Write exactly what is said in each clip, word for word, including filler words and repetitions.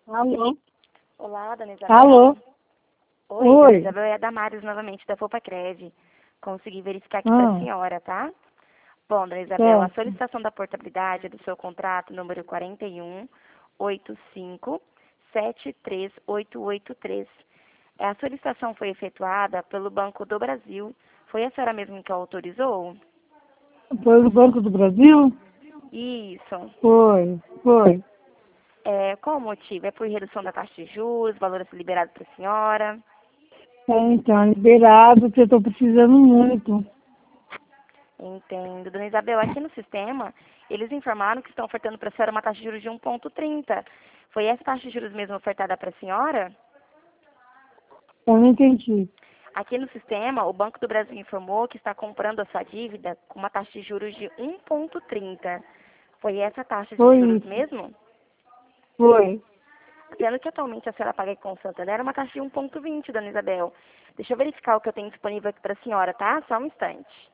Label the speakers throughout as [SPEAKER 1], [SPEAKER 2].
[SPEAKER 1] Alô?
[SPEAKER 2] Olá, dona Isabel.
[SPEAKER 1] Alô?
[SPEAKER 2] Oi,
[SPEAKER 1] Oi.
[SPEAKER 2] dona Isabel, é a Damares novamente, da Fopacred. Consegui verificar aqui para
[SPEAKER 1] Ah,
[SPEAKER 2] a senhora, tá? Bom, dona Isabel, a
[SPEAKER 1] certo.
[SPEAKER 2] solicitação da portabilidade do seu contrato número quatro um oito cinco sete três oito oito três. A solicitação foi efetuada pelo Banco do Brasil. Foi a senhora mesmo que autorizou?
[SPEAKER 1] Foi do Banco do Brasil?
[SPEAKER 2] Isso.
[SPEAKER 1] Foi, foi.
[SPEAKER 2] É, qual o motivo? É por redução da taxa de juros, valor a ser liberado para a senhora?
[SPEAKER 1] É, então, liberado, porque eu estou precisando muito.
[SPEAKER 2] Entendo. Dona Isabel, aqui no sistema, eles informaram que estão ofertando para a senhora uma taxa de juros de um vírgula trinta. Foi essa taxa de juros mesmo ofertada para a senhora?
[SPEAKER 1] Eu não entendi.
[SPEAKER 2] Aqui no sistema, o Banco do Brasil informou que está comprando a sua dívida com uma taxa de juros de um vírgula trinta. Foi essa taxa de
[SPEAKER 1] Foi
[SPEAKER 2] juros
[SPEAKER 1] isso.
[SPEAKER 2] mesmo?
[SPEAKER 1] Foi.
[SPEAKER 2] Sendo que atualmente a senhora paga com o Santander uma taxa de um vírgula vinte, Dona Isabel. Deixa eu verificar o que eu tenho disponível aqui para a senhora, tá? Só um instante.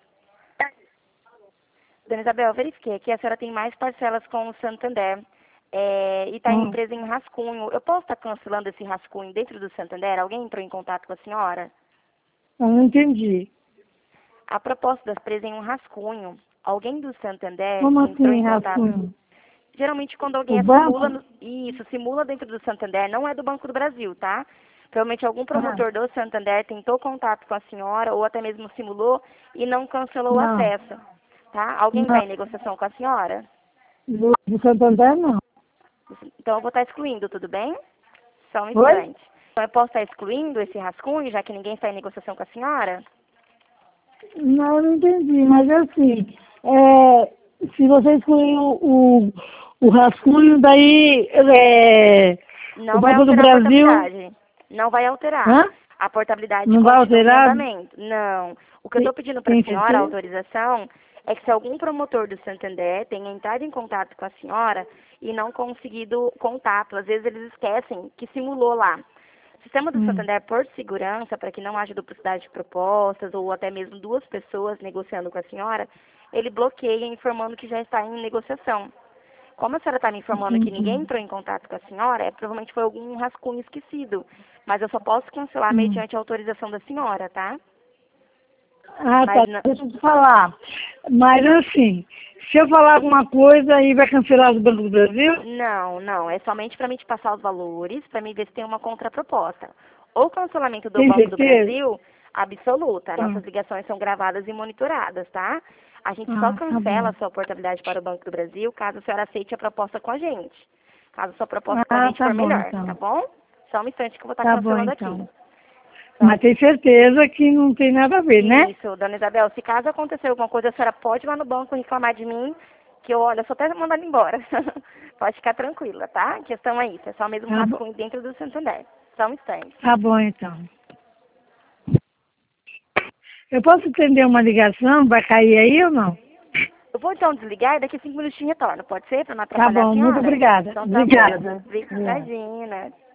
[SPEAKER 2] Dona Isabel, eu verifiquei aqui, a senhora tem mais parcelas com o Santander. É, e está
[SPEAKER 1] Hum,
[SPEAKER 2] presa em rascunho. Eu posso estar cancelando esse rascunho dentro do Santander? Alguém entrou em contato com a senhora?
[SPEAKER 1] eu não entendi.
[SPEAKER 2] A proposta das presas em um rascunho. Alguém do Santander
[SPEAKER 1] Como
[SPEAKER 2] entrou
[SPEAKER 1] assim,
[SPEAKER 2] em contato.
[SPEAKER 1] rascunho?
[SPEAKER 2] Geralmente quando
[SPEAKER 1] O
[SPEAKER 2] alguém simula,
[SPEAKER 1] banco?
[SPEAKER 2] no- isso, simula dentro do Santander, não é do Banco do Brasil, tá? Provavelmente algum
[SPEAKER 1] Ah,
[SPEAKER 2] promotor do Santander tentou contato com a senhora ou até mesmo simulou e não cancelou o
[SPEAKER 1] não,
[SPEAKER 2] acesso, tá? Alguém está
[SPEAKER 1] não.
[SPEAKER 2] em negociação com a senhora?
[SPEAKER 1] Do, do Santander, não.
[SPEAKER 2] Então eu vou estar excluindo, tudo bem? Só um
[SPEAKER 1] Oi?
[SPEAKER 2] instante. Então eu posso estar excluindo esse rascunho, já que ninguém está em negociação com a senhora?
[SPEAKER 1] Não, eu não entendi, mas assim, é, se você excluir o, o, o rascunho, daí é, o
[SPEAKER 2] Não vai
[SPEAKER 1] Banco do
[SPEAKER 2] alterar a
[SPEAKER 1] Brasil,
[SPEAKER 2] portabilidade. Não vai alterar.
[SPEAKER 1] hã?
[SPEAKER 2] A portabilidade
[SPEAKER 1] Não vai
[SPEAKER 2] continua em
[SPEAKER 1] alterar?
[SPEAKER 2] andamento. Não. O que eu
[SPEAKER 1] Tem,
[SPEAKER 2] estou pedindo para a
[SPEAKER 1] tem
[SPEAKER 2] senhora, a
[SPEAKER 1] certeza?
[SPEAKER 2] autorização, é que se algum promotor do Santander tenha entrado em contato com a senhora e não conseguido contato, às vezes eles esquecem que simulou lá. O sistema do
[SPEAKER 1] Hum.
[SPEAKER 2] Santander, por segurança, para que não haja duplicidade de propostas ou até mesmo duas pessoas negociando com a senhora, ele bloqueia informando que já está em negociação. Como a senhora está me informando que
[SPEAKER 1] Entendi.
[SPEAKER 2] ninguém entrou em contato com a senhora, é, provavelmente foi algum rascunho esquecido. Mas eu só posso cancelar
[SPEAKER 1] Hum.
[SPEAKER 2] mediante a autorização da senhora, tá?
[SPEAKER 1] Ah,
[SPEAKER 2] Mas
[SPEAKER 1] tá.
[SPEAKER 2] não,
[SPEAKER 1] Deixa eu te falar. Mas assim, se eu falar alguma coisa, aí vai cancelar o Banco do Brasil?
[SPEAKER 2] não, não. É somente para mim te passar os valores, para mim ver se tem uma contraproposta. O cancelamento do
[SPEAKER 1] Tem
[SPEAKER 2] Banco do
[SPEAKER 1] certeza?
[SPEAKER 2] Brasil, absoluta.
[SPEAKER 1] Ah,
[SPEAKER 2] Nossas ligações são gravadas e monitoradas, tá? A gente só
[SPEAKER 1] ah, tá
[SPEAKER 2] cancela
[SPEAKER 1] bom.
[SPEAKER 2] a sua portabilidade para o Banco do Brasil caso a senhora aceite a proposta com a gente. Caso a sua proposta com a
[SPEAKER 1] Ah,
[SPEAKER 2] gente
[SPEAKER 1] tá
[SPEAKER 2] for
[SPEAKER 1] bom
[SPEAKER 2] melhor, tá
[SPEAKER 1] então.
[SPEAKER 2] bom? Só um instante que eu vou estar
[SPEAKER 1] Tá bom
[SPEAKER 2] cancelando aqui.
[SPEAKER 1] então.
[SPEAKER 2] Só
[SPEAKER 1] Mas tem certeza que não tem nada a ver, né?
[SPEAKER 2] Isso, dona Isabel, se caso acontecer alguma coisa, a senhora pode ir lá no banco reclamar de mim, que eu, olha, só até mandar ele embora. Pode ficar tranquila, tá? A questão é isso, é só mesmo um
[SPEAKER 1] Tá bom,
[SPEAKER 2] rascunho dentro do Santander. Só um instante.
[SPEAKER 1] tá bom então. Eu posso atender uma ligação? Vai cair aí ou não?
[SPEAKER 2] Eu vou então desligar e daqui a cinco minutinhos retorno, pode ser? Pra não
[SPEAKER 1] Tá
[SPEAKER 2] atrapalhar a
[SPEAKER 1] bom, muito
[SPEAKER 2] senhora?
[SPEAKER 1] obrigada.
[SPEAKER 2] Então tá bom.
[SPEAKER 1] Obrigada. Obrigada.
[SPEAKER 2] Imagina.